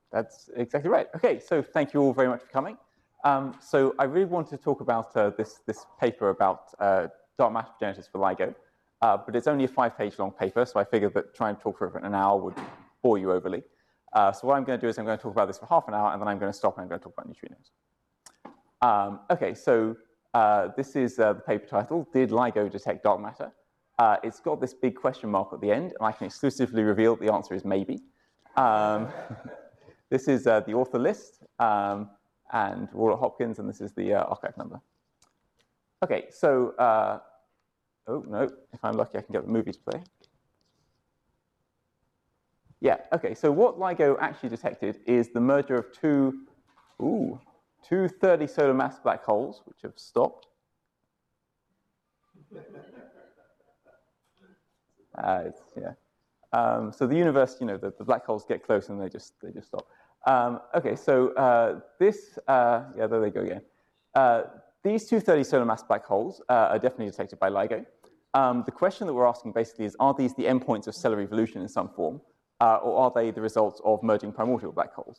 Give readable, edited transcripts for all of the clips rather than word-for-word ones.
That's exactly right. Okay, so thank you all very much for coming. So I really wanted to talk about this paper about dark matter progenitors for LIGO, but it's only a 5-page long paper, so I figured that trying to talk for an hour would bore you overly. So what I'm going to do is I'm going to talk about this for half an hour, and then I'm going to stop and I'm going to talk about neutrinos. Okay, so this is the paper title, Did LIGO Detect Dark Matter? It's got this big question mark at the end, and I can exclusively reveal the answer is maybe. This is the author list, and Walter Hopkins, and this is the archive number. Okay, so, oh no, if I'm lucky I can get the movies to play. Yeah, okay, so what LIGO actually detected is the merger of two 30 solar mass black holes, which have stopped. So the universe, the black holes get close and they just stop. Okay, so there they go again. These two 30 solar mass black holes are definitely detected by LIGO. The question that we're asking basically is, are these the endpoints of stellar evolution in some form, or are they the results of merging primordial black holes?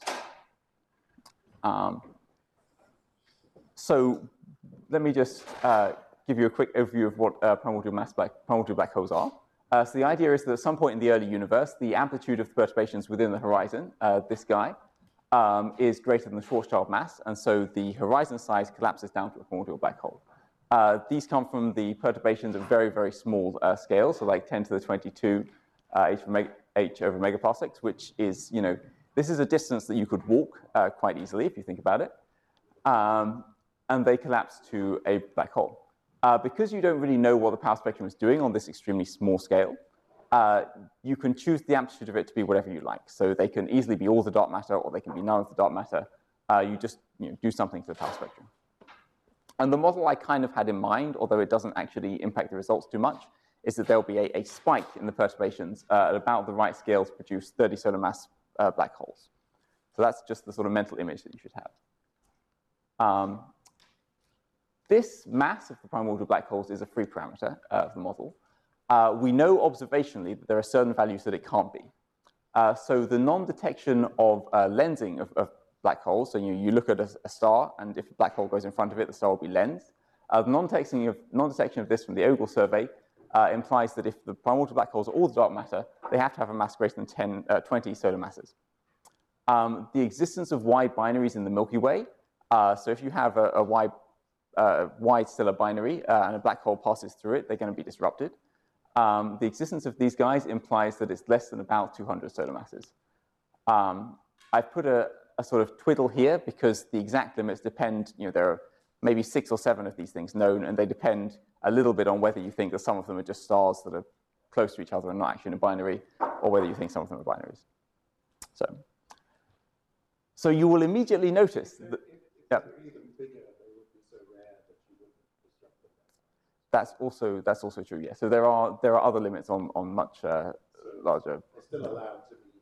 So let me just give you a quick overview of what primordial black holes are. So the idea is that at some point in the early universe, the amplitude of the perturbations within the horizon, this guy, is greater than the Schwarzschild mass, and so the horizon size collapses down to a primordial black hole. These come from the perturbations of very, very small scales, so like 10 to the 22 h over megaparsecs, which is, this is a distance that you could walk quite easily if you think about it, and they collapse to a black hole. Because you don't really know what the power spectrum is doing on this extremely small scale, you can choose the amplitude of it to be whatever you like. So they can easily be all the dark matter, or they can be none of the dark matter. You just do something to the power spectrum. And the model I kind of had in mind, although it doesn't actually impact the results too much, is that there'll be a spike in the perturbations at about the right scale to produce 30 solar mass black holes. So that's just the sort of mental image that you should have. This mass of the primordial black holes is a free parameter of the model. We know observationally that there are certain values that it can't be. So the non-detection of lensing of black holes, so you look at a star, and if a black hole goes in front of it, the star will be lensed. The non-detection of this from the Ogle survey implies that if the primordial black holes are all the dark matter, they have to have a mass greater than 20 solar masses. The existence of wide binaries in the Milky Way, so if you have a wide stellar binary and a black hole passes through it, they're going to be disrupted. The existence of these guys implies that it's less than about 200 solar masses. I've put a sort of twiddle here because the exact limits depend, there are maybe 6 or 7 of these things known, and they depend a little bit on whether you think that some of them are just stars that are close to each other and not actually in a binary, or whether you think some of them are binaries. So you will immediately notice that, That's also true, yeah. So there are other limits on much larger. It's still allowed to be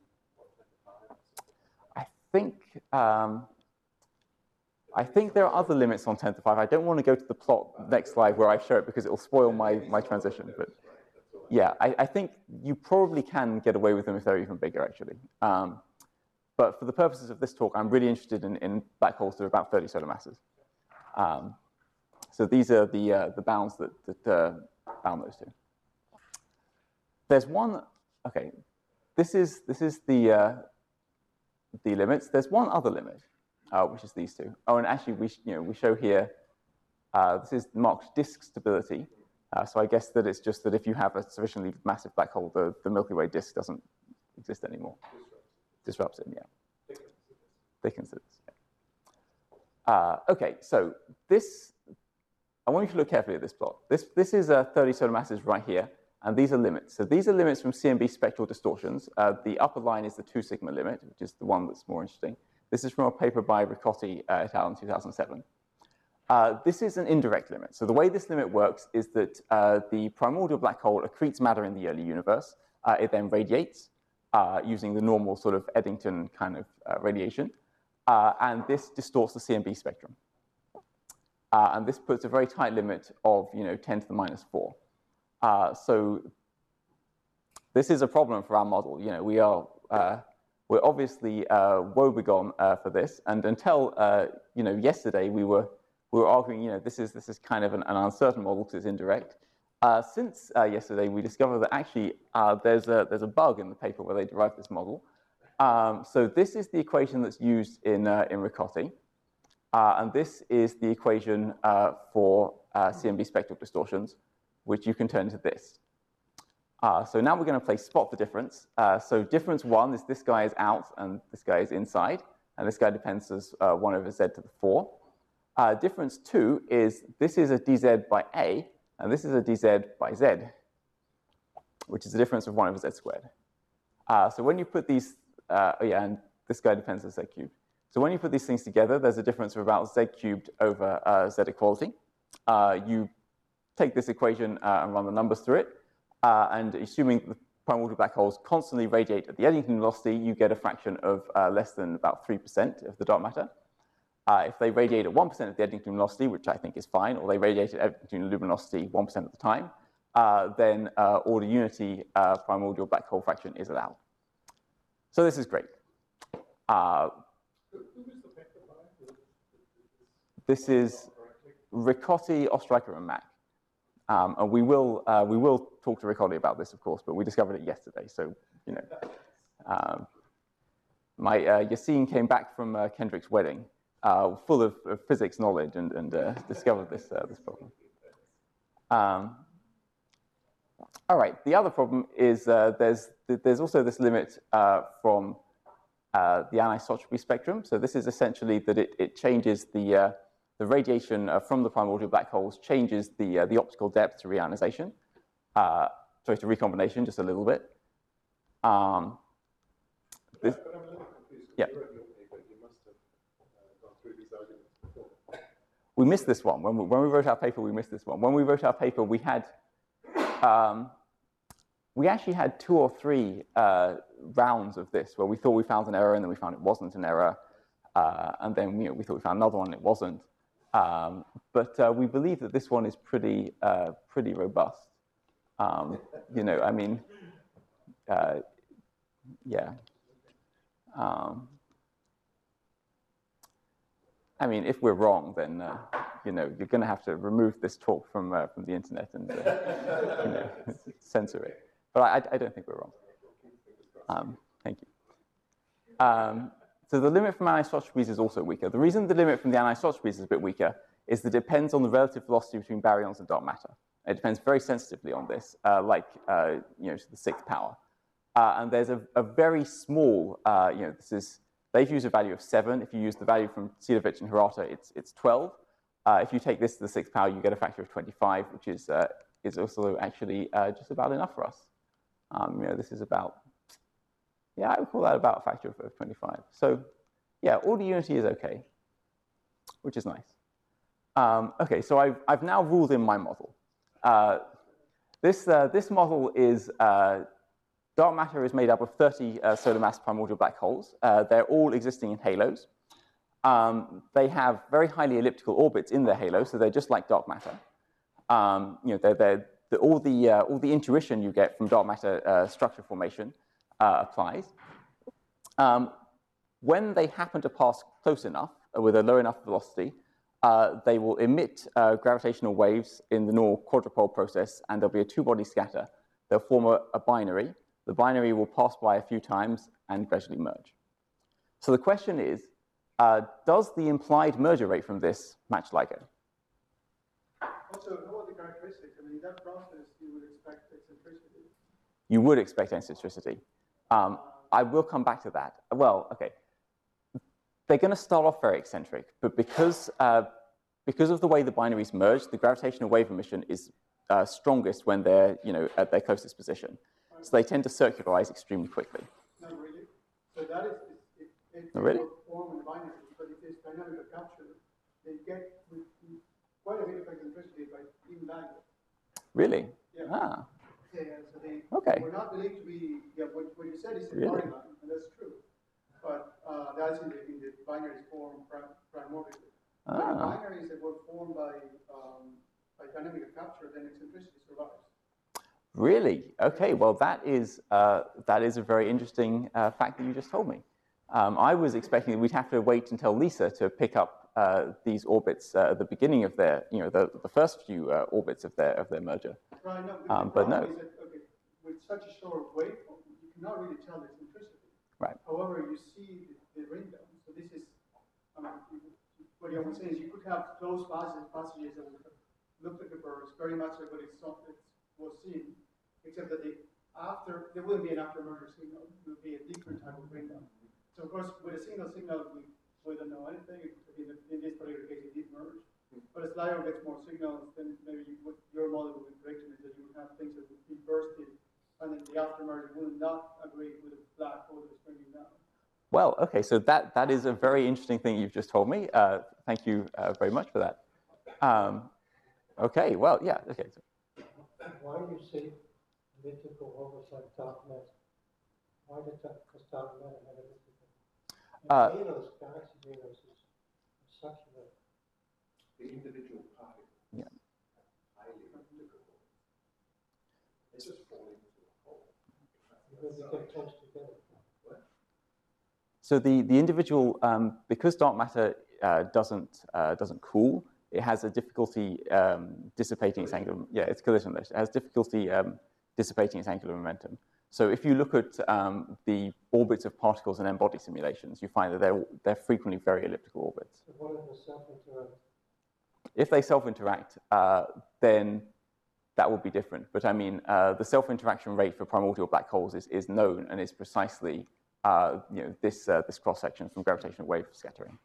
I think there are other limits on 10 to the 5. I don't want to go to the plot next slide where I show it because it will spoil my transition. But yeah, I think you probably can get away with them if they're even bigger, actually. But for the purposes of this talk, I'm really interested in black holes that are about 30 solar masses. So these are the bounds that bound those two. There's one. Okay, this is the limits. There's one other limit, which is these two. Oh, and actually, we show here. This is marked disk stability. So I guess that it's just that if you have a sufficiently massive black hole, the Milky Way disk doesn't exist anymore. Disrupts it, yeah. Thickens it. Yeah. Okay, so this. I want you to look carefully at this plot. This is 30 solar masses right here, and these are limits. So these are limits from CMB spectral distortions. The upper line is the 2 sigma limit, which is the one that's more interesting. This is from a paper by Ricotti et al. In 2007. This is an indirect limit. So the way this limit works is that the primordial black hole accretes matter in the early universe. It then radiates using the normal sort of Eddington kind of radiation, and this distorts the CMB spectrum. And this puts a very tight limit of 10 to the minus 4. So this is a problem for our model. We are we're obviously woebegone for this. And until yesterday, we were arguing, this is kind of an uncertain model because it's indirect. Since yesterday, we discovered that actually there's a bug in the paper where they derived this model. So this is the equation that's used in Ricotti. And this is the equation for CMB spectral distortions, which you can turn into this. So now we're going to play spot the difference. So difference 1 is this guy is out and this guy is inside. And this guy depends as 1 over z to the 4. Difference 2 is this is a dz by a, and this is a dz by z, which is the difference of 1 over z squared. So when you put these, and this guy depends on z cubed. So when you put these things together, there's a difference of about z cubed over z equality. You take this equation and run the numbers through it. And assuming the prime orbital black holes constantly radiate at the Eddington velocity, you get a fraction of less than about 3% of the dark matter. If they radiate at 1% of the Eddington velocity, which I think is fine, or they radiate at Eddington luminosity 1% of the time, then order unity primordial black hole fraction is allowed. So this is great. This is Ricotti, Oestreicher, and Mach. And we will talk to Ricotti about this, of course, but we discovered it yesterday. So, Yassine came back from Kendrick's wedding, full of physics knowledge, and discovered this problem. All right. The other problem is there's also this limit from the anisotropy spectrum. So this is essentially that it changes the radiation from the primordial black holes changes the optical depth to reionization, sorry, to recombination just a little bit. But I'm a little confused. Yeah. You wrote your paper, you must have gone through these arguments before. We missed this one. When we wrote our paper, we missed this one. When we wrote our paper, we actually had 2 or 3 rounds of this where we thought we found an error and then we found it wasn't an error. And then we thought we found another one and it wasn't. But we believe that this one is pretty robust. I mean, yeah. I mean, if we're wrong, then you're going to have to remove this talk from the internet and censor it. But I don't think we're wrong. Thank you. So the limit from anisotropes is also weaker. The reason the limit from the anisotropes is a bit weaker is that it depends on the relative velocity between baryons and dark matter. It depends very sensitively on this, to the 6th power. And there's a very small, they've used a value of 7. If you use the value from Silovich and Hirata, it's 12. If you take this to the 6th power, you get a factor of 25, which is also actually just about enough for us. This is about, I would call that about a factor of 25. So, yeah, order unity is okay, which is nice. Okay, so I've now ruled in my model. This model is dark matter is made up of 30 solar mass primordial black holes. They're all existing in halos. They have very highly elliptical orbits in their halo, so they're just like dark matter. All the intuition you get from dark matter structure formation applies. When they happen to pass close enough with a low enough velocity, they will emit gravitational waves in the normal quadrupole process, and there'll be a 2-body scatter. They'll form a binary. The binary will pass by a few times and gradually merge. So the question is, does the implied merger rate from this match LIGO? Also, how are the characteristics? I mean, in that process, you would expect eccentricity. You would expect eccentricity. I will come back to that. Well, okay. They're going to start off very eccentric, but because of the way the binaries merge, the gravitational wave emission is strongest when they're at their closest position. So they tend to circularize extremely quickly. No, really? So that is if no, really? Form in the binary, but if it's dynamic of capture, they get quite a bit of eccentricity by even LIGO. Really? Yeah. Ah. Yeah, so they Okay. were not believed to be, what you said is Really? in line, and that's true. But that's in the binaries formed primordially. But in binaries that were formed by dynamic of capture, then eccentricity survives. Really? Okay, well, that is a very interesting fact that you just told me. I was expecting that we'd have to wait until LISA to pick up these orbits at the beginning of their, the first few orbits of their merger. Right, no, but no. Is that, okay, with such a short waveform, you cannot really tell the centricity. Right. However, you see the ring down. So this is, what I was saying is you could have close passages that would have looked like a burst, very much like what it was seen, except that there wouldn't be an after-merger signal. It would be a different type of ring down. So of course, with a single signal, we don't know anything. In this particular case, it did merge. But as LIGO gets more signals, then maybe your model would be predicting is that you would have things that would be bursted, and then the after-merger will not agree with a black hole that's bringing down. Well, okay, so that is a very interesting thing you've just told me. Thank you very much for that. Okay, well, yeah, okay. Why do you say elliptical orbits like dark matter? Why does dark matter have elliptical? Halos, galaxy halos, is such that the individual particles highly replicable. They just fall into a hole. because they get close together. So the individual, because dark matter doesn't cool, it has a difficulty dissipating its angular. Yeah, it's collisionless. It has difficulty dissipating its angular momentum. So if you look at the orbits of particles in n-body simulations, you find that they're frequently very elliptical orbits. So what if they self-interact? If they self-interact, then that would be different. But I mean, the self-interaction rate for primordial black holes is known and is precisely this cross-section from gravitational wave scattering.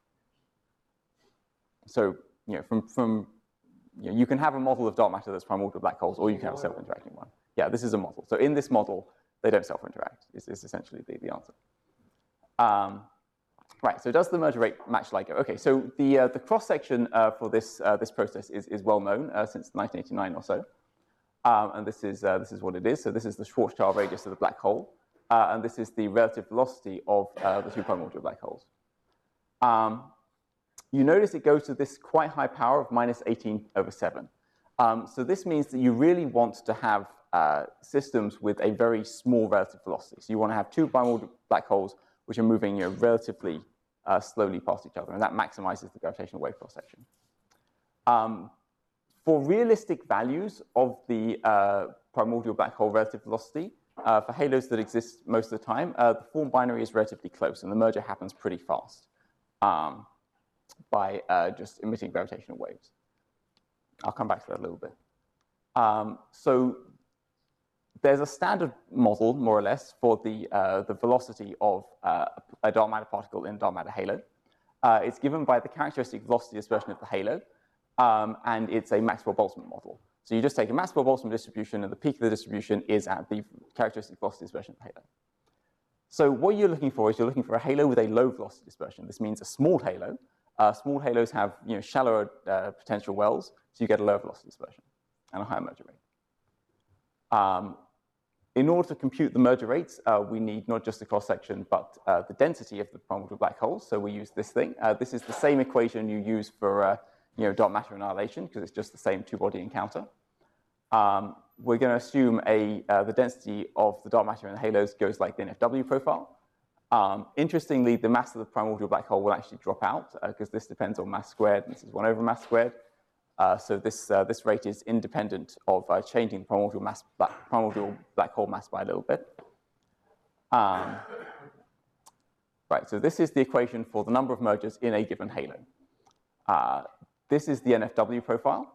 So you can have a model of dark matter that's primordial black holes, or you can have a self-interacting one. Yeah, this is a model. So in this model, they don't self-interact. Is essentially the answer. Right. So does the merger rate match LIGO? Okay. So the cross-section for this process is well known since 1989 or so, and this is what it is. So this is the Schwarzschild radius of the black hole. And this is the relative velocity of the two primordial black holes. You notice it goes to this quite high power of -18/7. So this means that you really want to have systems with a very small relative velocity. So you want to have two primordial black holes which are moving relatively slowly past each other, and that maximizes the gravitational wave cross-section. For realistic values of the primordial black hole relative velocity, for halos that exist most of the time, the form binary is relatively close, and the merger happens pretty fast by just emitting gravitational waves. I'll come back to that a little bit. So there's a standard model, more or less, for the velocity of a dark matter particle in a dark matter halo. It's given by the characteristic velocity dispersion of the halo, and it's a Maxwell-Boltzmann model. So you just take a Maxwell-Boltzmann distribution, and the peak of the distribution is at the characteristic velocity dispersion of the halo. So what you're looking for is you're looking for a halo with a low velocity dispersion. This means a small halo. Small halos have shallower potential wells, so you get a lower velocity dispersion and a higher merger rate. In order to compute the merger rates, we need not just the cross-section, but the density of the primordial black holes. So we use this thing. This is the same equation you use for dark matter annihilation, because it's just the same two-body encounter. We're going to assume the density of the dark matter in the halos goes like the NFW profile. Interestingly, the mass of the primordial black hole will actually drop out, because this depends on mass squared, and this is 1 over mass squared. So this rate is independent of changing the primordial black hole mass by a little bit. Right, so this is the equation for the number of mergers in a given halo. This is the NFW profile.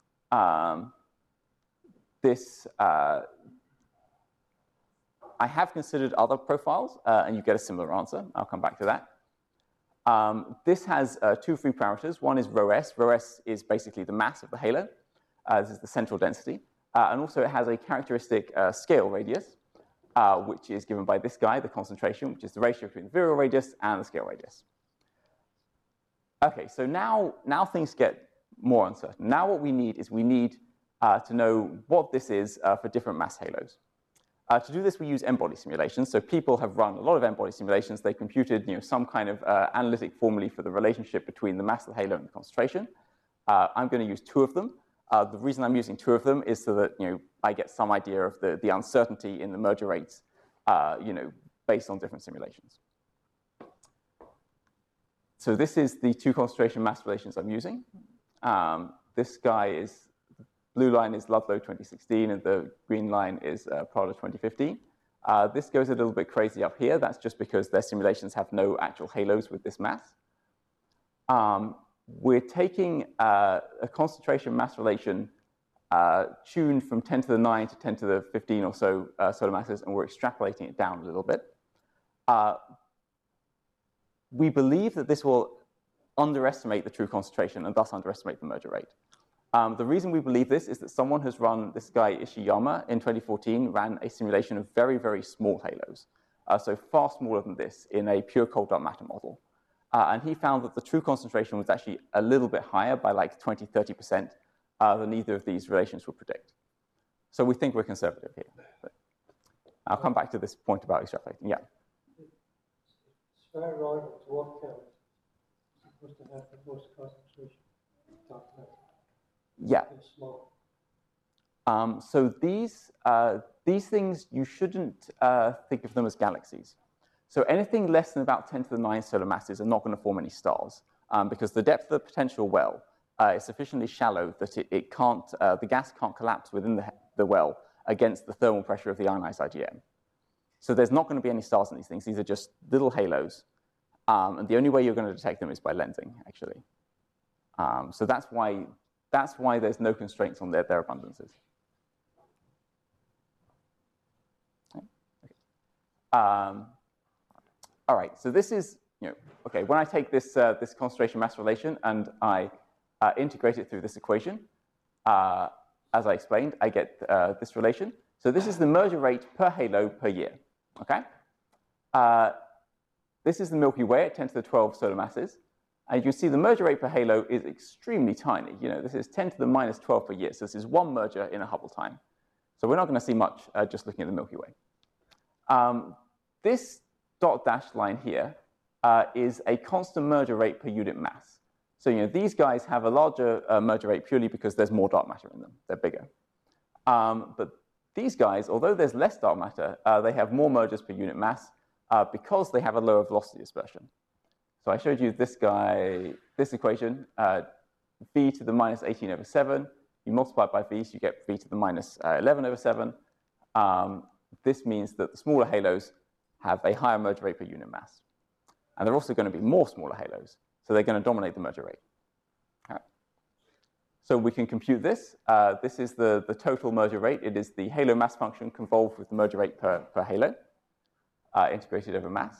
I have considered other profiles, and you get a similar answer. I'll come back to that. This has two free parameters. One is ρs. ρs is basically the mass of the halo. This is the central density. And also it has a characteristic scale radius, which is given by this guy, the concentration, which is the ratio between the virial radius and the scale radius. Okay, so now things get more uncertain. Now what we need is to know what this is for different mass halos. To do this, we use n-body simulations. So people have run a lot of n-body simulations. They computed some kind of analytic formulae for the relationship between the mass of the halo and the concentration. I'm going to use two of them. The reason I'm using 2 of them is so that I get some idea of the uncertainty in the merger rates based on different simulations. So this is the 2 concentration mass relations I'm using. This guy is, the blue line is Ludlow 2016, and the green line is Prada 2015. This goes a little bit crazy up here. That's just because their simulations have no actual halos with this mass. We're taking a concentration mass relation tuned from 10 to the 9 to 10 to the 15 or so solar masses, and we're extrapolating it down a little bit. We believe that this will underestimate the true concentration and thus underestimate the merger rate. The reason we believe this is that someone has run, this guy Ishiyama in 2014 ran a simulation of very, very small halos, so far smaller than this in a pure cold dark matter model. And he found that the true concentration was actually a little bit higher by like 20, 30% than either of these relations would predict. So we think we're conservative here. But I'll come back to this point about extrapolating. Yeah. Spheroid at dwarf count is supposed to have the most concentration. Yeah. Small. So these things, you shouldn't think of them as galaxies. So anything less than about 10 to the 9 solar masses are not going to form any stars because the depth of the potential well is sufficiently shallow that it can't, the gas can't collapse within the well against the thermal pressure of the ionized IgM. So there's not going to be any stars in these things. These are just little halos. And the only way you're going to detect them is by lensing, actually. So that's why there's no constraints on their abundances. Okay. All right, so this is, okay, when I take this, this concentration mass relation and I integrate it through this equation, as I explained, I get this relation. So this is the merger rate per halo per year, okay? This is the Milky Way at 10 to the 12 solar masses. And you can see the merger rate per halo is extremely tiny. This is 10 to the minus 12 per year. So this is 1 merger in a Hubble time. So we're not going to see much just looking at the Milky Way. This dot dashed line here is a constant merger rate per unit mass. So these guys have a larger merger rate purely because there's more dark matter in them. They're bigger. But these guys, although there's less dark matter, they have more mergers per unit mass because they have a lower velocity dispersion. So I showed you this guy, this equation, v to the minus 18 over 7. You multiply it by v, so you get v to the minus 11 over 7. This means that the smaller halos have a higher merger rate per unit mass. And there are also going to be more smaller halos, so they're going to dominate the merger rate. All right. So we can compute this. This is the total merger rate. It is the halo mass function convolved with the merger rate per halo, integrated over mass.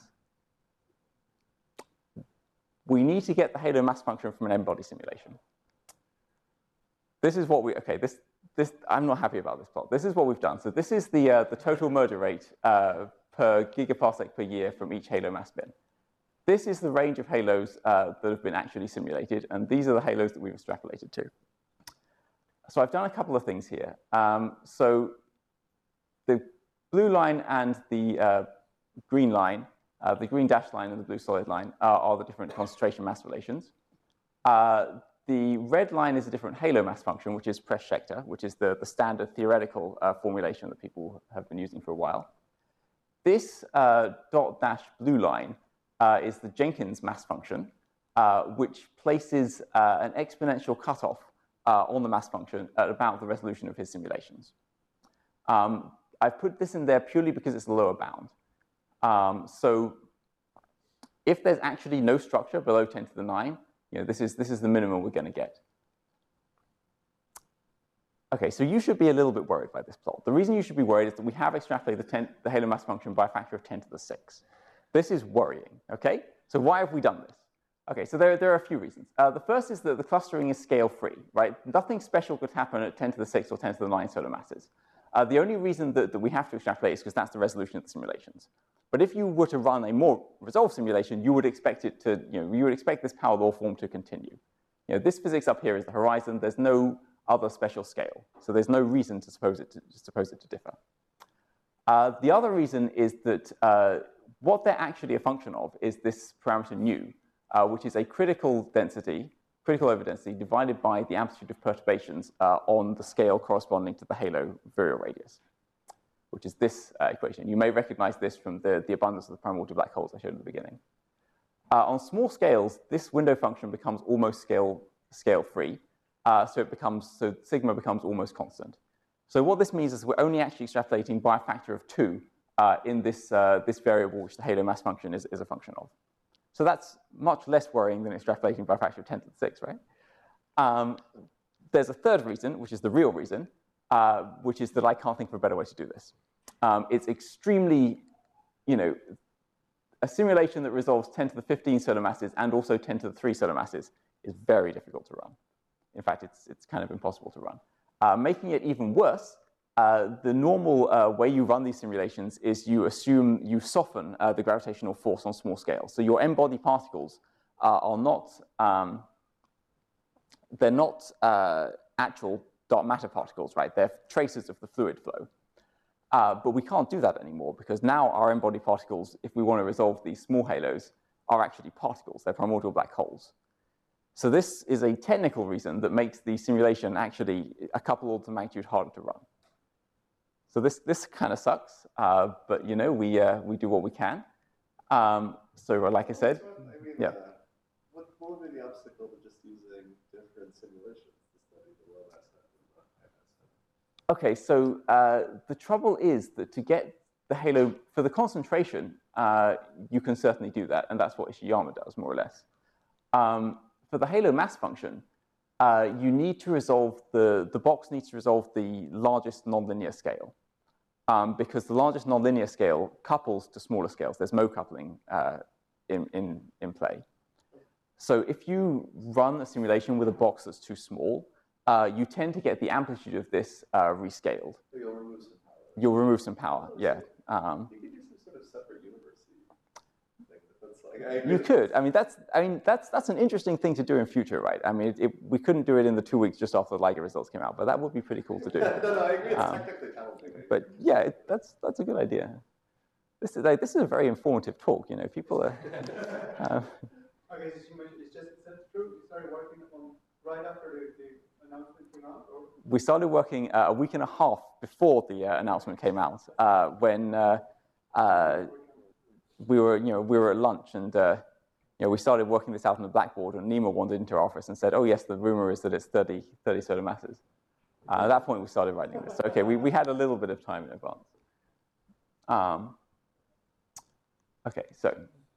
We need to get the halo mass function from an n-body simulation. This is what I'm not happy about this plot. This is what we've done. So this is the total merger rate per gigaparsec per year from each halo mass bin. This is the range of halos that have been actually simulated, and these are the halos that we've extrapolated to. So I've done a couple of things here. So the blue line and the green line, the green dashed line and the blue solid line are the different concentration mass relations. The red line is a different halo mass function, which is Press-Schechter, which is the standard theoretical formulation that people have been using for a while. This dot dash blue line is the Jenkins mass function, which places an exponential cutoff on the mass function at about the resolution of his simulations. I've put this in there purely because it's the lower bound. So if there's actually no structure below 10 to the 9, this is the minimum we're going to get. Okay, so you should be a little bit worried by this plot. The reason you should be worried is that we have extrapolated the halo mass function by a factor of 10 to the 6. This is worrying, okay? So why have we done this? Okay, so there are a few reasons. The first is that the clustering is scale-free, right? Nothing special could happen at 10 to the 6 or 10 to the 9 solar masses. The only reason that we have to extrapolate is because that's the resolution of the simulations. But if you were to run a more resolved simulation, you would expect it to, you would expect this power law form to continue. This physics up here is the horizon. There's no other special scale, so there's no reason to suppose it to differ. The other reason is that what they're actually a function of is this parameter nu, which is a critical density critical overdensity divided by the amplitude of perturbations on the scale corresponding to the halo virial radius, which is this equation. You may recognize this from the abundance of the primordial black holes I showed at the beginning. On small scales, this window function becomes almost scale-free, so sigma becomes almost constant. So what this means is we're only actually extrapolating by a factor of 2 in this variable, which the halo mass function is a function of. So that's much less worrying than extrapolating by a factor of 10 to the 6, right? There's a third reason, which is the real reason, which is that I can't think of a better way to do this. It's extremely, a simulation that resolves 10 to the 15 solar masses and also 10 to the 3 solar masses is very difficult to run. In fact, it's kind of impossible to run. Making it even worse, the normal way you run these simulations is you soften the gravitational force on small scales. So your m-body particles are not, they're not actual dark matter particles, right? They're traces of the fluid flow. But we can't do that anymore because now our m-body particles, if we want to resolve these small halos, are actually particles. They're primordial black holes. So this is a technical reason that makes the simulation actually a couple orders of magnitude harder to run. So this kind of sucks, but we do what we can. So like I said, yeah. What would be the obstacle to just using different simulations to study the low mass stuff and the high mass stuff? Okay, so the trouble is that to get the halo for the concentration, you can certainly do that, and that's what Ishiyama does more or less. For the halo mass function, you need to resolve the box needs to resolve the largest nonlinear scale, because the largest nonlinear scale couples to smaller scales. There's Mo coupling in play. So if you run a simulation with a box that's too small, you tend to get the amplitude of this rescaled. So you'll remove some power. You'll remove some power, yeah. You could do some sort of separate university thing. That's like, You could. That's an interesting thing to do in future, right? I mean, we couldn't do it in the 2 weeks just after the LIGO results came out, but that would be pretty cool to do. No, I agree. It's technically challenging. But yeah, that's a good idea. This is a very informative talk. People are. Okay, so you mentioned is that true? You started working on right after the announcement came out, or? We started working a week and a half before the announcement came out, when we were at lunch, and we started working this out on the blackboard, and Nima wandered into our office and said, "Oh yes, the rumor is that it's 30 solar masses." At that point, we started writing this. So, okay, we had a little bit of time in advance. Okay, so.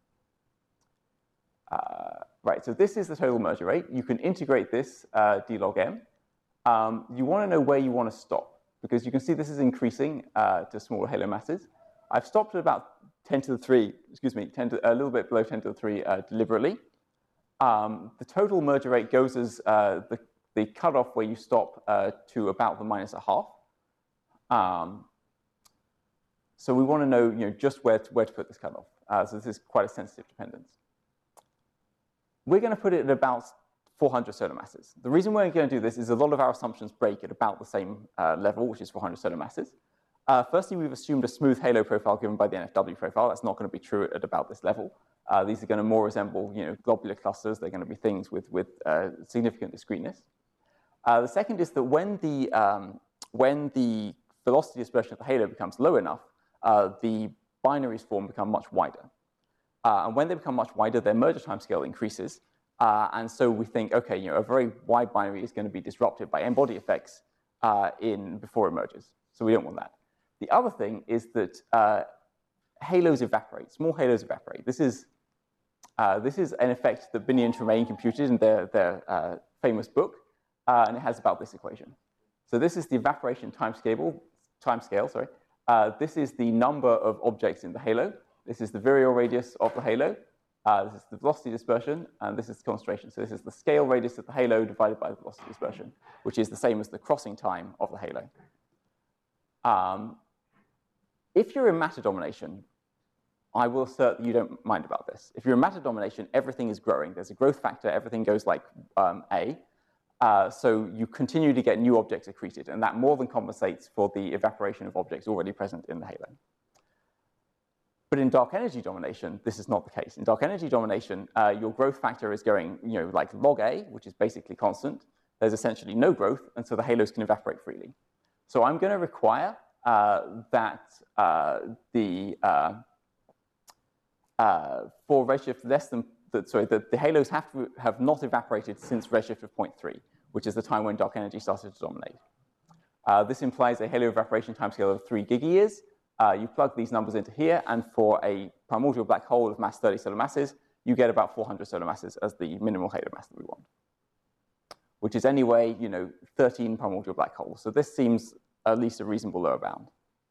Right, so this is the total merger rate. You can integrate this d log m. You want to know where you want to stop, because you can see this is increasing to smaller halo masses. I've stopped at about 10 to the 3, a little bit below 10 to the 3 deliberately. The total merger rate goes as the cutoff where you stop to about the -0.5. So we want to know, just where to put this cutoff. So this is quite a sensitive dependence. We're going to put it at about 400 solar masses. The reason we're going to do this is a lot of our assumptions break at about the same level, which is 400 solar masses. Firstly, we've assumed a smooth halo profile given by the NFW profile. That's not going to be true at about this level. These are going to more resemble globular clusters. They're going to be things with significant discreteness. The second is that when the velocity dispersion of the halo becomes low enough, the binaries form become much wider. And when they become much wider, their merger timescale increases. And so we think, okay, a very wide binary is going to be disrupted by m-body effects before it merges. So we don't want that. The other thing is that halos evaporate. Small halos evaporate. This is an effect that Binney and Tremaine computed in their famous book, and it has about this equation. So this is the evaporation timescale. This is the number of objects in the halo. This is the virial radius of the halo. This is the velocity dispersion, and this is the concentration. So this is the scale radius of the halo divided by the velocity dispersion, which is the same as the crossing time of the halo. If you're in matter domination, I will assert that you don't mind about this. If you're in matter domination, everything is growing. There's a growth factor. Everything goes like A. So you continue to get new objects accreted, and that more than compensates for the evaporation of objects already present in the halo. But in dark energy domination, this is not the case. In dark energy domination, your growth factor is going, like log A, which is basically constant. There's essentially no growth, and so the halos can evaporate freely. So I'm going to require that for redshift less than, the halos have to have not evaporated since redshift of 0.3, which is the time when dark energy started to dominate. This implies a halo evaporation timescale of 3 gigayears. You plug these numbers into here, and for a primordial black hole of mass 30 solar masses, you get about 400 solar masses as the minimal halo mass that we want, which is anyway, 13 primordial black holes. So this seems at least a reasonable lower bound.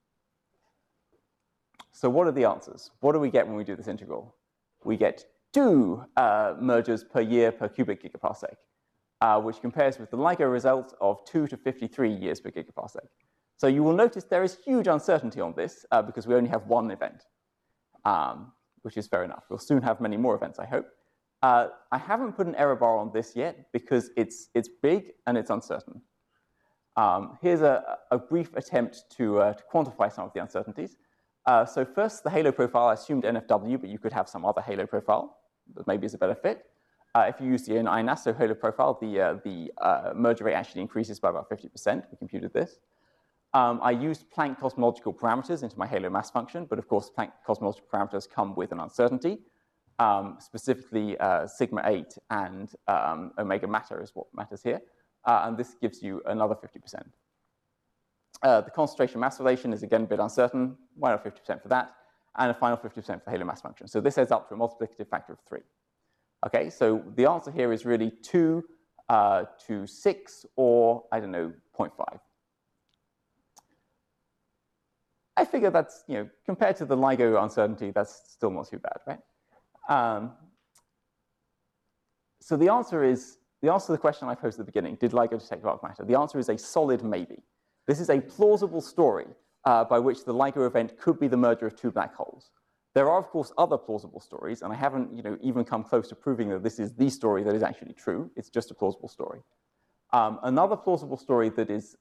So what are the answers? What do we get when we do this integral? We get 2 mergers per year per cubic gigaparsec, which compares with the LIGO result of 2 to 53 years per gigaparsec. So you will notice there is huge uncertainty on this because we only have one event, which is fair enough. We'll soon have many more events, I hope. I haven't put an error bar on this yet because it's big and it's uncertain. Here's a brief attempt to quantify some of the uncertainties. So first, the halo profile, I assumed NFW, but you could have some other halo profile that maybe is a better fit. If you use the INASO halo profile, the merger rate actually increases by about 50%. We computed this. I used Planck cosmological parameters into my halo mass function, but of course, Planck cosmological parameters come with an uncertainty. Specifically, sigma 8 and omega matter is what matters here. And this gives you another 50%. The concentration mass relation is again a bit uncertain. Why not 50% for that? And a final 50% for the halo mass function. So this adds up to a multiplicative factor of 3. Okay, so the answer here is really 2 to 6, or I don't know, 0.5. I figure that's, compared to the LIGO uncertainty, that's still not too bad, right? So the answer to the question I posed at the beginning, did LIGO detect dark matter? The answer is a solid maybe. This is a plausible story by which the LIGO event could be the merger of 2 black holes. There are, of course, other plausible stories, and I haven't even come close to proving that this is the story that is actually true. It's just a plausible story. Another plausible story that is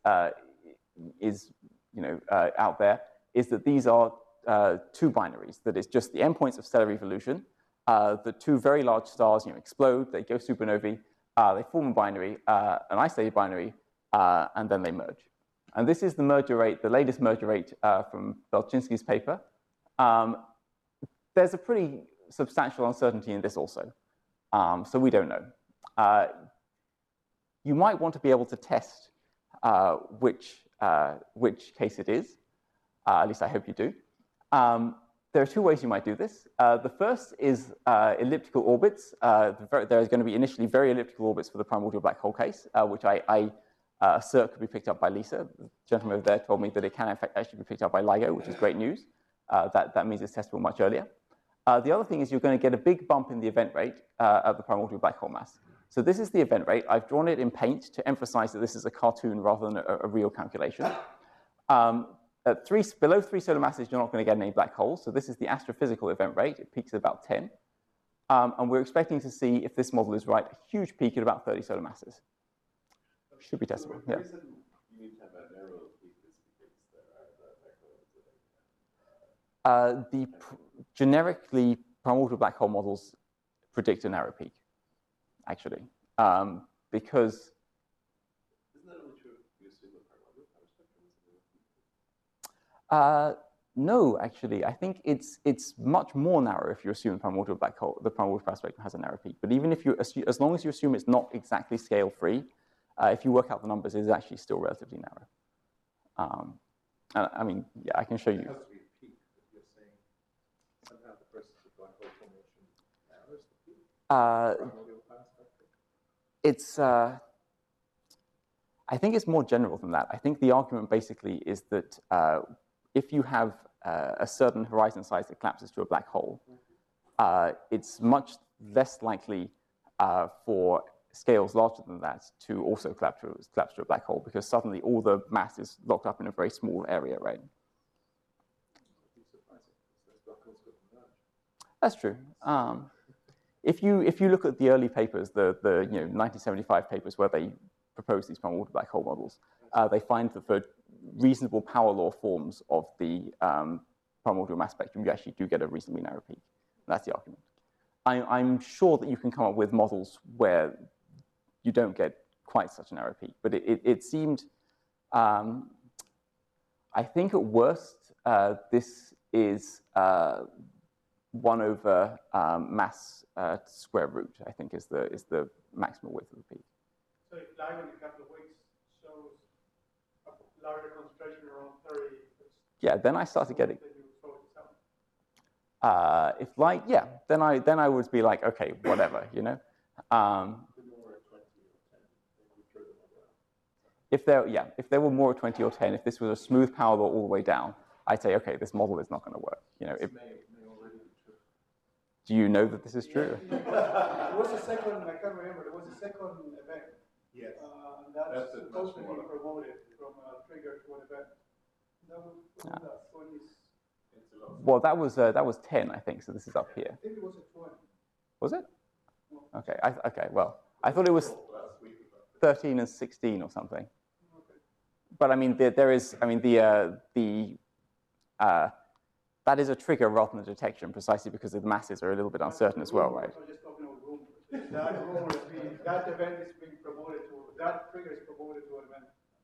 out there is that these are 2 binaries, that is just the endpoints of stellar evolution. The 2 very large stars explode, they go supernovae, they form a binary, an isolated binary, and then they merge. And this is the merger rate, the latest merger rate from Belchinski's paper. There's a pretty substantial uncertainty in this also, so we don't know. You might want to be able to test which case it is. At least I hope you do. There are 2 ways you might do this. The first is elliptical orbits. There is going to be initially very elliptical orbits for the primordial black hole case, which I assert could be picked up by Lisa. The gentleman over there told me that it can in fact actually be picked up by LIGO, which is great news. That means it's testable much earlier. The other thing is you're going to get a big bump in the event rate of the primordial black hole mass. So this is the event rate. I've drawn it in paint to emphasize that this is a cartoon rather than a real calculation. Below 3 solar masses, you're not going to get any black holes. So this is the astrophysical event rate. It peaks at about 10. And we're expecting to see, if this model is right, a huge peak at about 30 solar masses. Should be testable. The Yeah. reason you need to have a narrow peak is because there are black holes. Generically, primordial black hole models predict a narrow peak, actually, because Isn't that only true if you assume the primordial power spectrum is a narrow peak? no, actually, I think it's much more narrow if you assume the primordial black hole, the primordial power spectrum has a narrow peak. But even if you assume, as long as you assume it's not exactly scale free, if you work out the numbers, it's actually still relatively narrow. I mean, yeah, I can show you. It has to be a peak, but you're saying somehow the process of black hole formation narrows the peak? Primordial power spectrum? It's, I think it's more general than that. I think the argument basically is that if you have a certain horizon size that collapses to a black hole, it's much less likely for scales larger than that to also collapse to a black hole, because suddenly all the mass is locked up in a very small area, right? That's true. If you look at the early papers, the 1975 papers where they proposed these primordial black hole models, they find that for reasonable power law forms of the primordial mass spectrum, you actually do get a reasonably narrow peak. That's the argument. I'm sure that you can come up with models where you don't get quite such a narrow peak, but it seemed, I think at worst, this is 1 over mass square root, I think is the maximal width of the peak. So if live in a couple of weeks shows a larger concentration around 30, yeah, then I started getting. then you throw it out. If light, yeah, then I would be like, okay, whatever, you know. If there were more at 20 or 10, if this was a smooth power law all the way down, I'd say, okay, this model is not going to work. You know, do you know that this is true? There was a second, I can't remember, there was a second event. Yes. And that's supposed to be promoted from a trigger to an event. That was 20s. Well, that was 10, I think. So this is up here. I think it was a 20. Was it? Okay. Okay. Well, I thought it was 13 and 16 or something. Okay. But I mean, there is. I mean, that is a trigger rather than a detection, precisely because the masses are a little bit uncertain as well, right? I'm just talking about rumors. That event is being promoted to, that trigger is promoted to an event.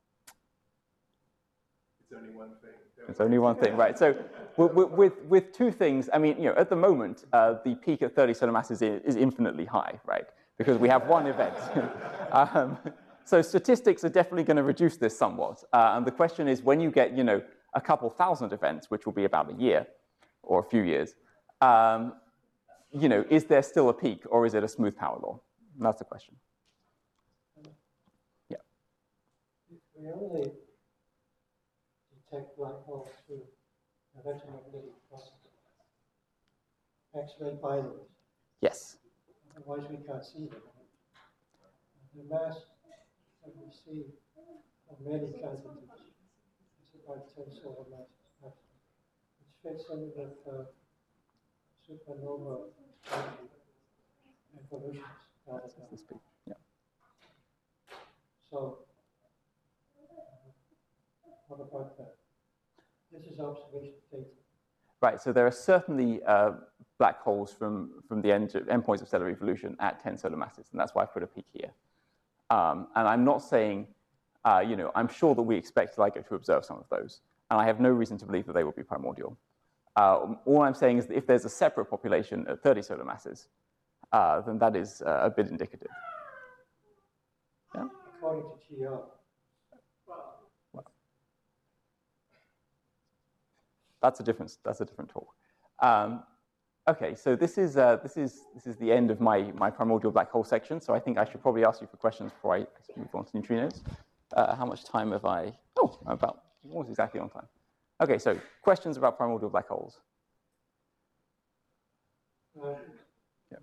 It's only one thing. It's only one thing, right? So with two things, I mean, you know, at the moment, the peak at 30 solar masses is infinitely high, right? Because we have one event. So statistics are definitely going to reduce this somewhat. And the question is, when you get, you know, a couple thousand events, which will be about a year or a few years, you know, is there still a peak or is it a smooth power law? And that's the question. Yeah. We only detect black holes through electromagnetic processes, X-ray binaries. Yes. Otherwise, we can't see them. The mass that we see of many kinds of things is about 10 solar masses, which fits in with supernova evolutions. That's the peak. Yeah. So, what about that? This is observation data. Right, so there are certainly black holes from the endpoints of stellar evolution at 10 solar masses, and that's why I put a peak here. And I'm not saying, you know, I'm sure that we expect LIGO to observe some of those, and I have no reason to believe that they will be primordial. All I'm saying is that if there's a separate population at 30 solar masses, then that is a bit indicative. Yeah? According to GR. That's a different talk. Okay, so this is the end of my primordial black hole section. So I think I should probably ask you for questions before I move on to neutrinos. How much time have I? Oh, about almost exactly on time. Okay, so questions about primordial black holes. Yeah. It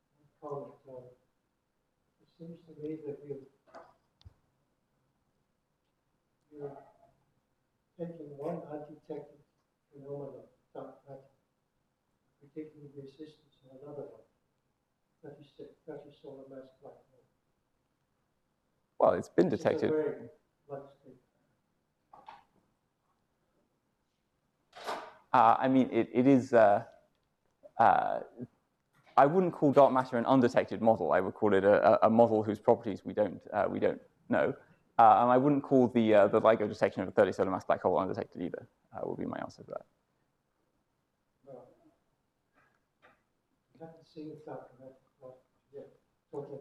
seems to me that you're taking one undetected phenomenon, dark matter, predicting resistance in another one, 30 solar mass black hole. Well, it's been detected. I mean, it is. I wouldn't call dark matter an undetected model. I would call it a model whose properties we don't know. And I wouldn't call the LIGO detection of a 30 solar mass black hole undetected either. Would be my answer to that. Well, I haven't seen dark matter yet. Totally.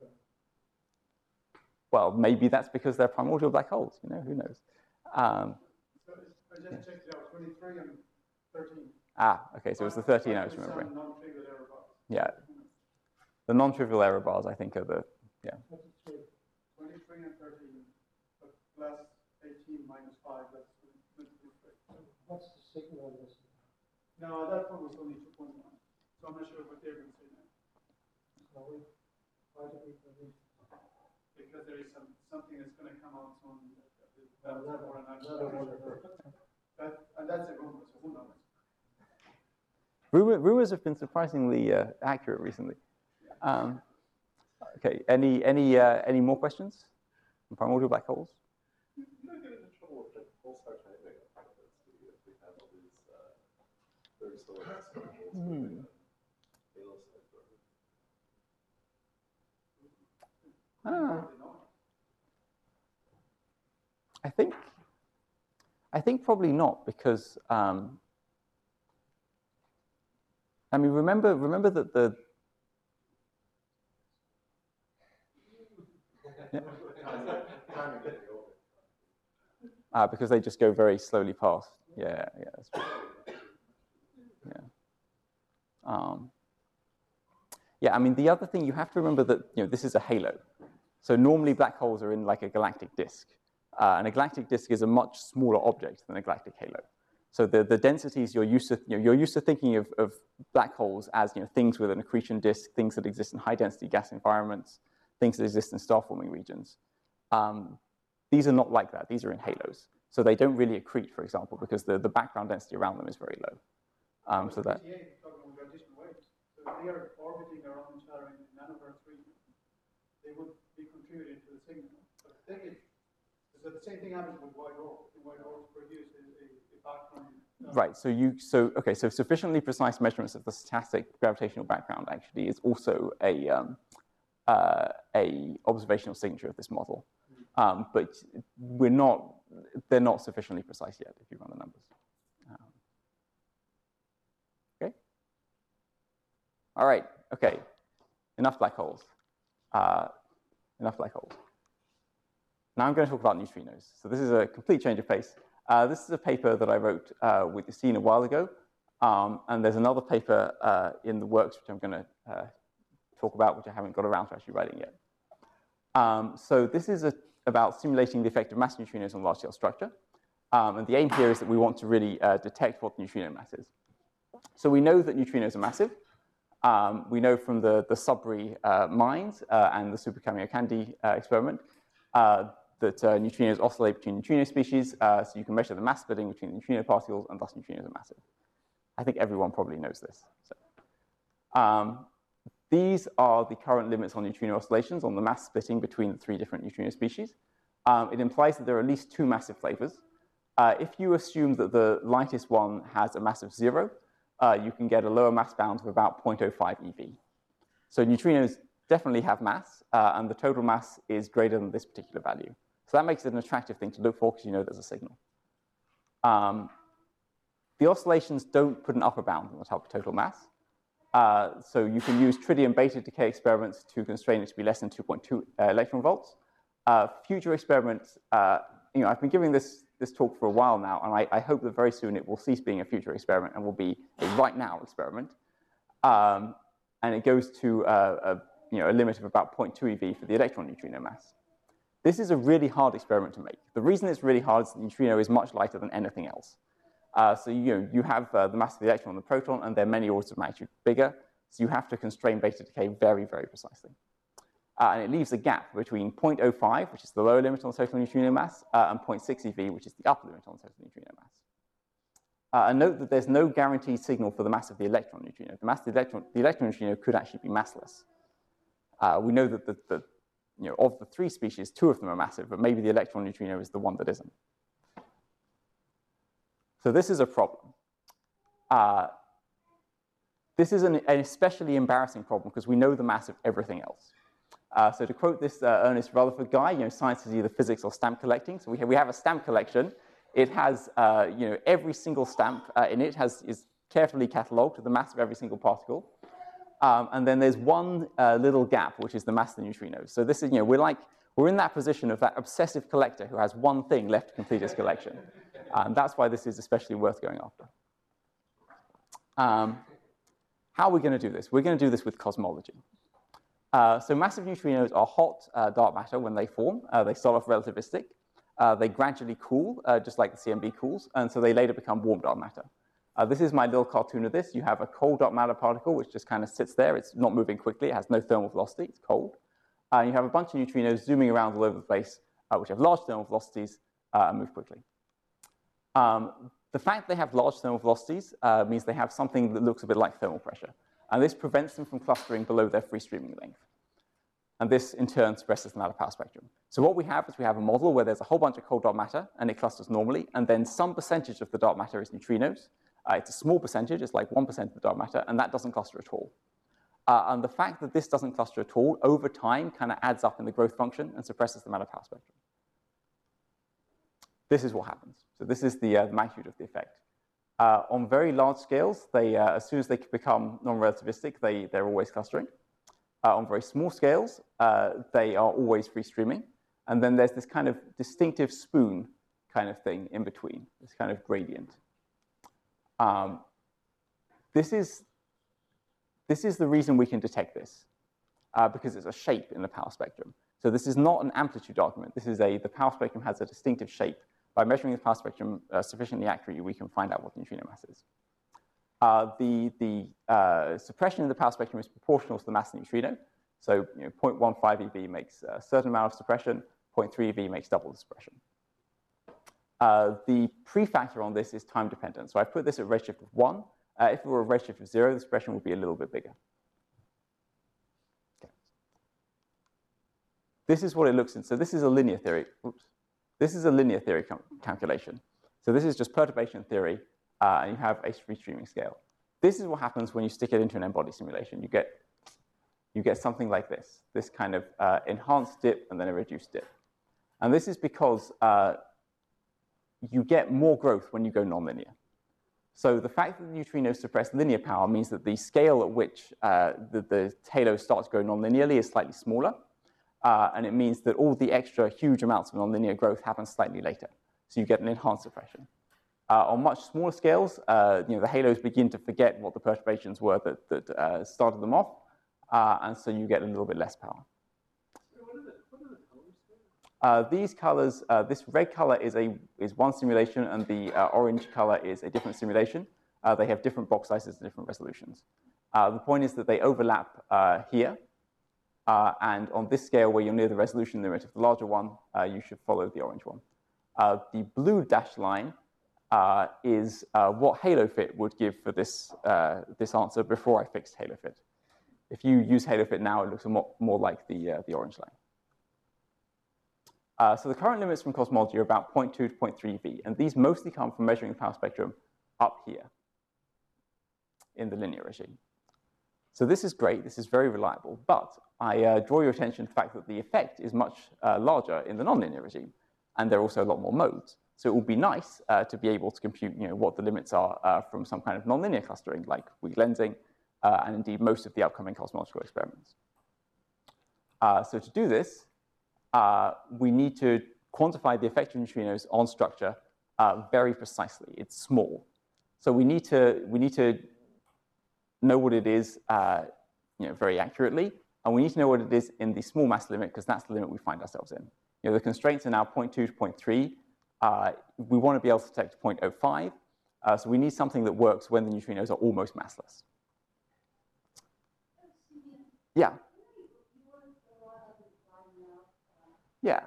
Well, maybe that's because they're primordial black holes. You know, who knows? So I just checked it out. 23 and 13. Okay. So it's the 13 I was remembering. Non-trivial error bars. Yeah. The non-trivial error bars, I think, are the 23 and 13, but plus 18 minus 5, that's 23. What's the signal on this? No, that one was only 2.1, so I'm not sure what they're going to say now. So why do we believe? Because there is something that's going to come out soon. And that's a rumor, so who knows? Rumors have been surprisingly accurate recently. Okay, any more questions on primordial black holes? You don't get into trouble with the pulsar timing. We have all these what that stuff holds for the halo side. I think probably not, because I mean, remember that the because they just go very slowly past. Yeah, that's true. Yeah, I mean, the other thing you have to remember that this is a halo. So normally black holes are in like a galactic disk. And a galactic disk is a much smaller object than a galactic halo. So the densities you're used to thinking of black holes as things with an accretion disk, things that exist in high density gas environments, things that exist in star forming regions. These are not like that. These are in halos. So they don't really accrete, for example, because the background density around them is very low. So that. They are orbiting around each other in nanohertz region. They would be contributing to the signal. But the thing is, so the same thing happens with white dwarfs. The white dwarfs produce a background. Right. So sufficiently precise measurements of the stochastic gravitational background actually is also a observational signature of this model. But they're not sufficiently precise yet if you run the numbers. Okay. All right. Okay. Enough black holes. Enough black holes. Now I'm going to talk about neutrinos. So this is a complete change of pace. This is a paper that I wrote with Yassine a while ago. And there's another paper in the works which I'm going to talk about, which I haven't got around to actually writing yet. So this is about simulating the effect of massive neutrinos on large-scale structure. And the aim here is that we want to really detect what the neutrino mass is. So we know that neutrinos are massive. We know from the Sudbury mines and the Super Kamiokande experiment that neutrinos oscillate between neutrino species, so you can measure the mass splitting between the neutrino particles, and thus neutrinos are massive. I think everyone probably knows this. So, these are the current limits on neutrino oscillations on the mass splitting between the three different neutrino species. It implies that there are at least two massive flavors. If you assume that the lightest one has a mass of 0, you can get a lower mass bound of about 0.05 eV. So neutrinos definitely have mass, and the total mass is greater than this particular value. So that makes it an attractive thing to look for, because you know there's a signal. The oscillations don't put an upper bound on the top of total mass. So you can use tritium beta decay experiments to constrain it to be less than 2.2 electron volts. Future experiments, I've been giving this talk for a while now, and I hope that very soon it will cease being a future experiment and will be a right now experiment. And it goes to a limit of about 0.2 eV for the electron neutrino mass. This is a really hard experiment to make. The reason it's really hard is that the neutrino is much lighter than anything else. So you have the mass of the electron and the proton, and they're many orders of magnitude bigger. So you have to constrain beta decay very, very precisely. And it leaves a gap between 0.05, which is the lower limit on the total neutrino mass, and 0.6 eV, which is the upper limit on the total neutrino mass. And note that there's no guaranteed signal for the mass of the electron neutrino. The mass of the electron neutrino could actually be massless. We know that of the three species, 2 of them are massive, but maybe the electron neutrino is the one that isn't. So this is a problem. This is an especially embarrassing problem because we know the mass of everything else. So to quote this Ernest Rutherford guy, science is either physics or stamp collecting. So we have a stamp collection. It has every single stamp in it is carefully catalogued to the mass of every single particle. And then there's one little gap, which is the mass of the neutrinos. So this is, we're in that position of that obsessive collector who has one thing left to complete his collection. And that's why this is especially worth going after. How are we going to do this? We're going to do this with cosmology. So massive neutrinos are hot dark matter when they form. They start off relativistic. They gradually cool, just like the CMB cools, and so they later become warm dark matter. This is my little cartoon of this. You have a cold dark matter particle, which just kind of sits there. It's not moving quickly. It has no thermal velocity. It's cold. You have a bunch of neutrinos zooming around all over the place, which have large thermal velocities and move quickly. The fact they have large thermal velocities means they have something that looks a bit like thermal pressure. And this prevents them from clustering below their free streaming length. And this, in turn, suppresses the matter power spectrum. So what we have is we have a model where there's a whole bunch of cold dark matter, and it clusters normally, and then some percentage of the dark matter is neutrinos, It's a small percentage, it's like 1% of the dark matter, and that doesn't cluster at all. And the fact that this doesn't cluster at all, over time, kind of adds up in the growth function and suppresses the amount of power spectrum. This is what happens. So this is the magnitude of the effect. On very large scales, as soon as they become non-relativistic, they're always clustering. On very small scales, they are always free streaming. And then there's this kind of distinctive spoon kind of thing in between, this kind of gradient. This is the reason we can detect this, because it's a shape in the power spectrum. So this is not an amplitude argument. This is the power spectrum has a distinctive shape. By measuring the power spectrum sufficiently accurately, we can find out what the neutrino mass is. The suppression in the power spectrum is proportional to the mass of the neutrino. So 0.15 eV makes a certain amount of suppression, 0.3 eV makes double the suppression. The prefactor on this is time dependent. So I put this at redshift of 1. If it were a redshift of 0, the suppression would be a little bit bigger. Okay. This is what it looks in. So this is a linear theory. Oops. This is a linear theory calculation. So this is just perturbation theory, and you have a free streaming scale. This is what happens when you stick it into an n-body simulation. You get something like this kind of enhanced dip and then a reduced dip. And this is because you get more growth when you go nonlinear. So the fact that the neutrinos suppress linear power means that the scale at which the halos start to grow nonlinearly is slightly smaller. And it means that all the extra huge amounts of nonlinear growth happen slightly later. So you get an enhanced suppression. On much smaller scales, the halos begin to forget what the perturbations were that started them off. And so you get a little bit less power. These colors, this red color is one simulation, and the orange color is a different simulation. They have different box sizes and different resolutions. The point is that they overlap here. And on this scale, where you're near the resolution limit of the larger one, you should follow the orange one. The blue dashed line is what HaloFit would give for this answer before I fixed HaloFit. If you use HaloFit now, it looks a lot more like the orange line. So the current limits from cosmology are about 0.2 to 0.3 V, and these mostly come from measuring the power spectrum up here in the linear regime. So this is great, this is very reliable, but I draw your attention to the fact that the effect is much larger in the nonlinear regime, and there are also a lot more modes. So it would be nice to be able to compute what the limits are from some kind of nonlinear clustering, like weak lensing, and indeed most of the upcoming cosmological experiments. So to do this, we need to quantify the effect of neutrinos on structure very precisely. It's small. So we need to know what it is very accurately, and we need to know what it is in the small mass limit, because that's the limit we find ourselves in. The constraints are now 0.2 to 0.3. We want to be able to detect 0.05, so we need something that works when the neutrinos are almost massless. Yeah. Yeah.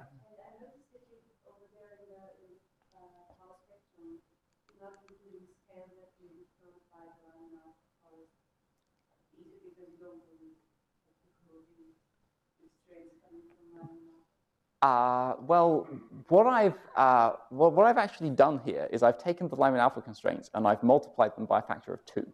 Well, what I've actually done here is I've taken the Lyman alpha constraints and I've multiplied them by a factor of 2,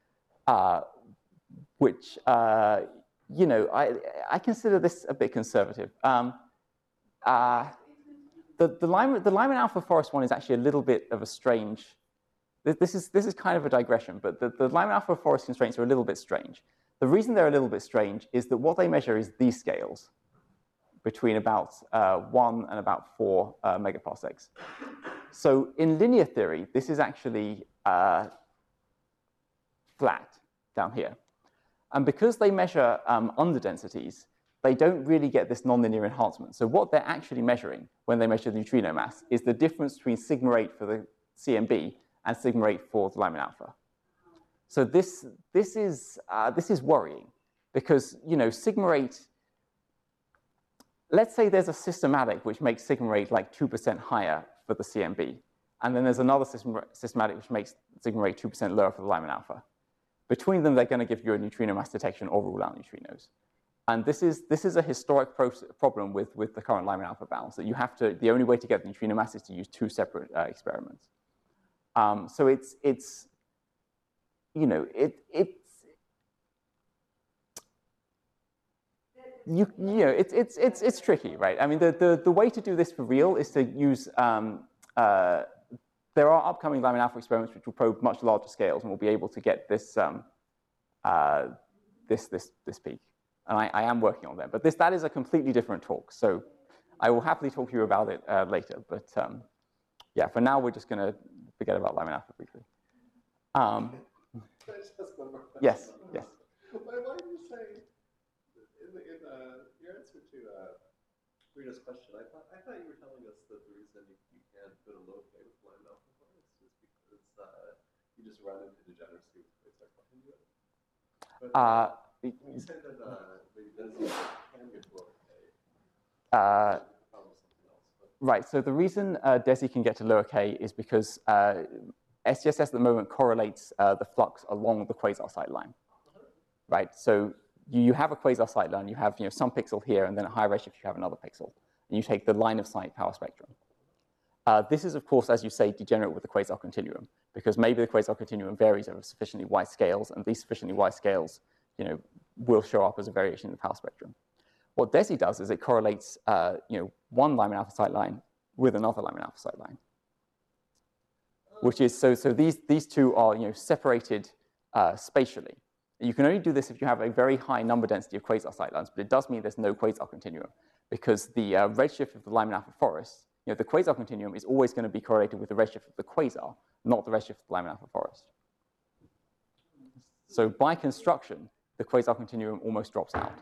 which I consider this a bit conservative. The Lyman alpha forest one is actually a little bit of a strange. This is kind of a digression, but the Lyman alpha forest constraints are a little bit strange. The reason they're a little bit strange is that what they measure is these scales, between about 1 and about 4 megaparsecs. So in linear theory, this is actually flat down here. And because they measure underdensities, they don't really get this nonlinear enhancement. So what they're actually measuring when they measure the neutrino mass is the difference between sigma 8 for the CMB and sigma 8 for the Lyman alpha. So this is worrying, because sigma 8. Let's say there's a systematic which makes sigma 8 like 2% higher for the CMB, and then there's another systematic which makes sigma 8 2% lower for the Lyman alpha. Between them, they're going to give you a neutrino mass detection or rule out neutrinos. And this is a historic problem with the current Lyman alpha balance, that you have to, the only way to get the neutrino mass is to use 2 separate experiments. So you know, it's tricky, right? I mean, the way to do this for real is to use, there are upcoming Lyman alpha experiments which will probe much larger scales and will be able to get this, this peak. And I am working on them, but that is a completely different talk. So I will happily talk to you about it later. But yeah, for now, we're just going to forget about Lyman alpha briefly. Yes, yes. Why did you say, in your answer to Rita's question, I thought you were telling us that the reason you can't put a low K with Lyman alpha is because you just run into degeneracy with quasar continuum. But you said that maybe DESI can get to lower K. Right, so the reason DESI can get to lower K is because SDSS at the moment correlates the flux along the quasar sight line. Right, so you have a quasar sight line, you have some pixel here, and then at high redshift you have another pixel. And you take the line of sight power spectrum. This is, of course, as you say, degenerate with the quasar continuum, because maybe the quasar continuum varies over sufficiently wide scales, and these sufficiently wide scales will show up as a variation in the power spectrum. What DESI does is it correlates one Lyman alpha sight line with another Lyman alpha sight line, which is, so these two are separated spatially. You can only do this if you have a very high number density of quasar sight lines, but it does mean there's no quasar continuum, because the redshift of the Lyman alpha forest, the quasar continuum is always going to be correlated with the redshift of the quasar, not the redshift of the Lyman alpha forest. So by construction, the quasar continuum almost drops out.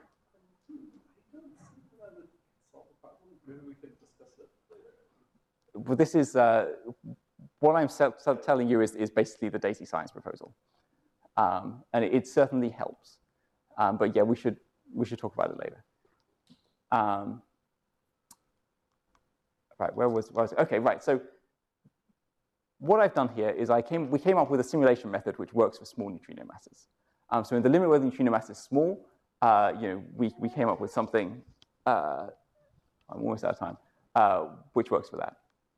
Maybe we could discuss it later. Well, this is, what I'm telling you is basically the DESI science proposal. And it certainly helps. But yeah, we should talk about it later. Right, where was it? Okay, right, so what I've done here is we came up with a simulation method which works for small neutrino masses. So in the limit where the neutrino mass is small, we came up with something, I'm almost out of time, which works for that.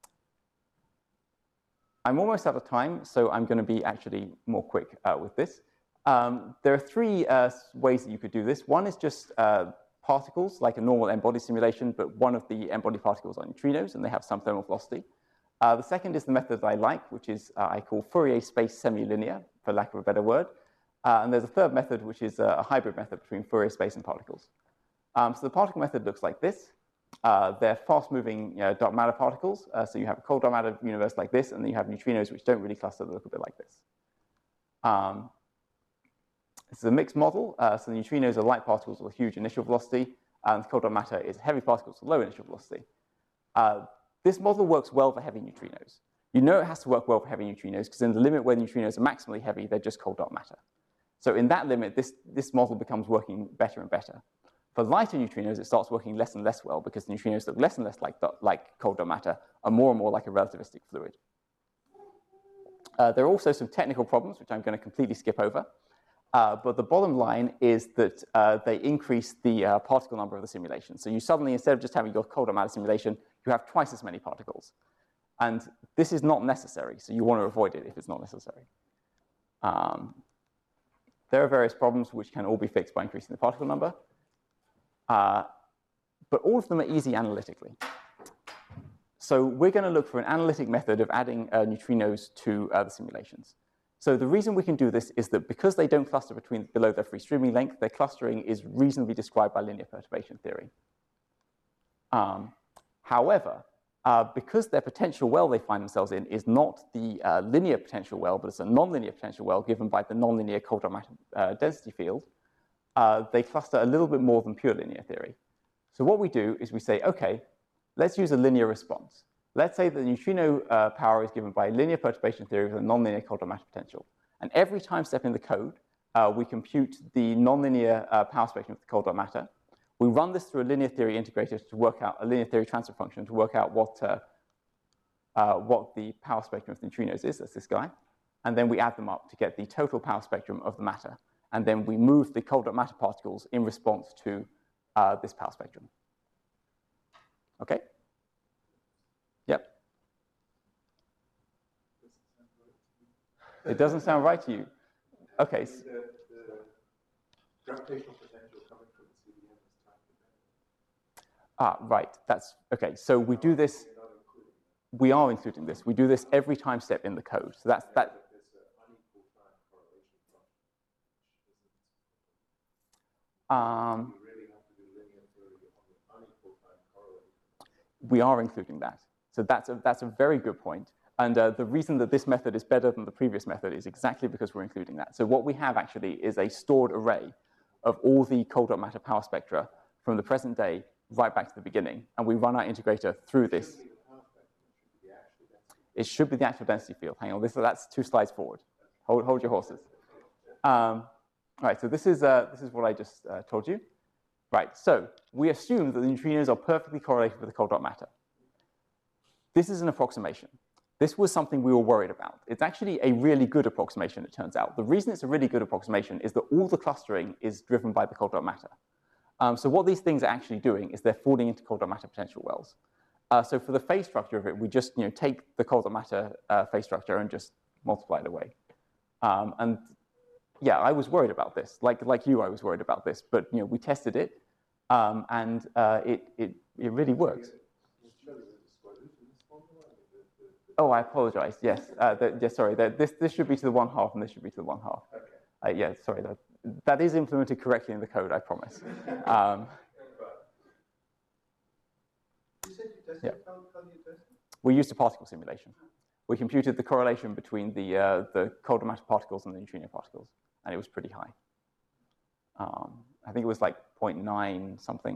I'm almost out of time, so I'm going to be actually more quick with this. There are three ways that you could do this. One is just particles, like a normal n-body simulation, but one of the n-body particles are neutrinos, and they have some thermal velocity. The second is the method that I like, which is I call Fourier space semi-linear, for lack of a better word. And there's a third method, which is a hybrid method between Fourier space and particles. So the particle method looks like this. They're fast-moving dark matter particles. So you have a cold dark matter universe like this, and then you have neutrinos which don't really cluster that look a bit like this. This is a mixed model. So the neutrinos are light particles with a huge initial velocity, and cold dark matter is heavy particles with low initial velocity. This model works well for heavy neutrinos. You know it has to work well for heavy neutrinos, because in the limit where the neutrinos are maximally heavy, they're just cold dark matter. So in that limit, this model becomes working better and better. For lighter neutrinos, it starts working less and less well, because the neutrinos look less and less like cold dark matter, and more like a relativistic fluid. There are also some technical problems, which I'm going to completely skip over. But the bottom line is that they increase the particle number of the simulation. So you suddenly, instead of just having your cold dark matter simulation, you have twice as many particles. And this is not necessary, so you want to avoid it if it's not necessary. There are various problems which can all be fixed by increasing the particle number. But all of them are easy analytically. So we're going to look for an analytic method of adding neutrinos to the simulations. So the reason we can do this is that because they don't cluster below their free streaming length, their clustering is reasonably described by linear perturbation theory. However, because their potential well they find themselves in is not the linear potential well, but it's a nonlinear potential well given by the nonlinear cold dark matter density field, they cluster a little bit more than pure linear theory. So what we do is we say, OK, let's use a linear response. Let's say the neutrino power is given by linear perturbation theory with a nonlinear cold dark matter potential. And every time step in the code, we compute the nonlinear power spectrum of the cold dark matter. We run this through a linear theory integrator to work out a linear theory transfer function to work out what the power spectrum of the neutrinos is. That's this guy. And then we add them up to get the total power spectrum of the matter. And then we move the cold dark matter particles in response to this power spectrum. OK? Yep. It doesn't sound right to you. Okay. The gravitational potential coming from the CDM is time dependent. Right. That's okay. So we do this. You're not including that. We are including this. We do this every time step in the code. So that's that. There's an unequal time correlation function, Um, you really have to do linear theory on the unequal time correlation. we are including that. So that's a very good point. And the reason that this method is better than the previous method is exactly because we're including that. So what we have actually is a stored array of all the cold dark matter power spectra from the present day right back to the beginning. And we run our integrator through this. It should be the actual density field. Hang on, that's 2 slides forward. Hold your horses. All right, so this is what I just told you. Right, so we assume that the neutrinos are perfectly correlated with the cold dark matter. This is an approximation. This was something we were worried about. It's actually a really good approximation, it turns out. The reason it's a really good approximation is that all the clustering is driven by the cold dark matter. So what these things are actually doing is they're falling into cold dark matter potential wells. So for the phase structure of it, we just take the cold dark matter phase structure and just multiply it away. And yeah, I was worried about this. Like you, I was worried about this. But we tested it, and it really works. Oh, I apologize. Yes, sorry. This should be to the 1/2, and this should be to the 1/2. Okay. Yeah, sorry. That is implemented correctly in the code, I promise. You said you tested it? How do you test it? We used a particle simulation. We computed the correlation between the cold dark matter particles and the neutrino particles, and it was pretty high. I think it was like 0.9 something.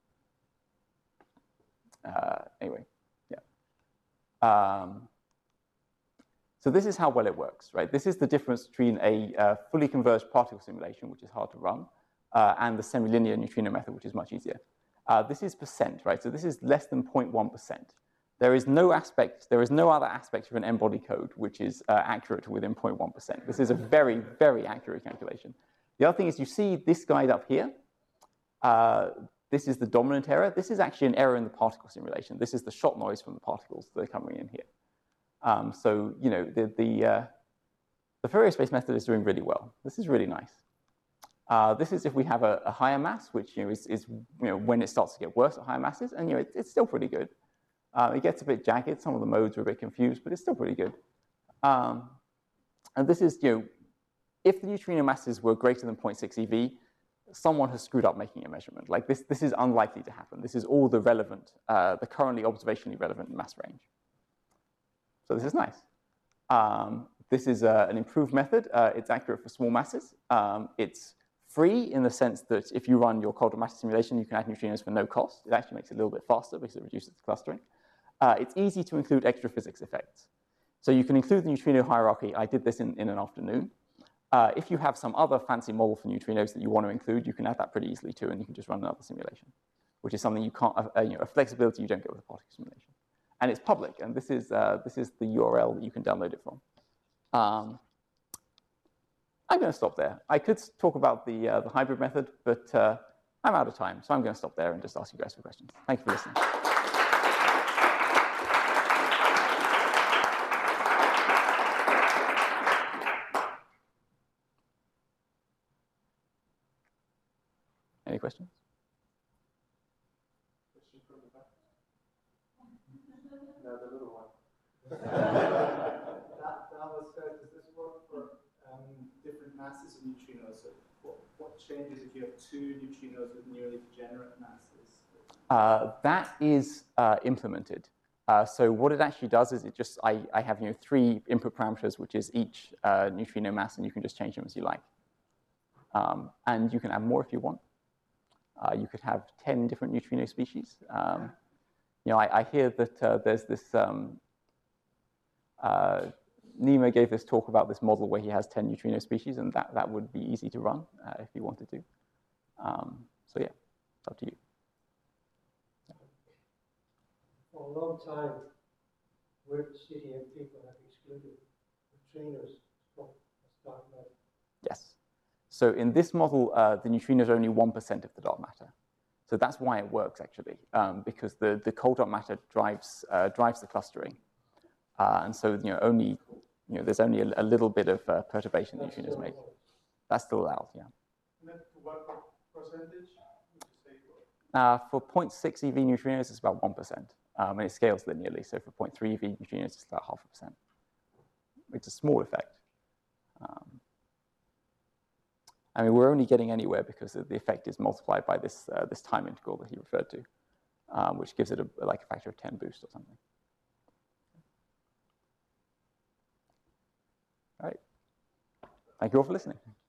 Anyway, yeah. So this is how well it works, right? This is the difference between a fully converged particle simulation, which is hard to run, and the semi-linear neutrino method, which is much easier. This is percent, right? So this is less than 0.1%. There is no other aspect of an n-body code which is accurate to within 0.1%. This is a very, very accurate calculation. The other thing is you see this guide up here. This is the dominant error. This is actually an error in the particle simulation. This is the shot noise from the particles that are coming in here. So the Fourier space method is doing really well. This is really nice. This is if we have a higher mass, which is when it starts to get worse at higher masses, and it's still pretty good. It gets a bit jagged. Some of the modes are a bit confused, but it's still pretty good. And this is if the neutrino masses were greater than 0.6 eV, someone has screwed up making a measurement. Like this is unlikely to happen. This is all the relevant, the currently observationally relevant mass range. So this is nice. This is an improved method. It's accurate for small masses. It's free in the sense that if you run your cold dark matter simulation, you can add neutrinos for no cost. It actually makes it a little bit faster because it reduces the clustering. It's easy to include extra physics effects. So you can include the neutrino hierarchy. I did this in an afternoon. If you have some other fancy model for neutrinos that you want to include, you can add that pretty easily too, and you can just run another simulation, which is something you can't, a flexibility you don't get with a particle simulation. And it's public, and this is the URL that you can download it from. I'm going to stop there. I could talk about the hybrid method, but I'm out of time, so I'm going to stop there and just ask you guys for questions. Thank you for listening. Any questions? No, the little one. That was said, does this work for different masses of neutrinos? So what changes if you have 2 neutrinos with nearly degenerate masses? That is implemented. So what it actually does is it just, I have 3 input parameters, which is each neutrino mass, and you can just change them as you like. And you can add more if you want. You could have 10 different neutrino species. I hear that there's this, Nima gave this talk about this model where he has 10 neutrino species, and that would be easy to run if you wanted to. So yeah, it's up to you. For a long time, weird CDM people have excluded neutrinos from the dark matter. Yes. So in this model, the neutrino is only 1% of the dark matter. So that's why it works, actually, because the cold dark matter drives the clustering. And so there's only a little bit of perturbation that neutrinos make. That's still allowed, yeah. And then to what percentage would you say? For 0.6 eV neutrinos, it's about 1%. And it scales linearly. So for 0.3 eV neutrinos, it's about 0.5%. It's a small effect. I mean, we're only getting anywhere because the effect is multiplied by this, this time integral that he referred to, which gives it like a factor of 10 boost or something. All right. Thank you all for listening.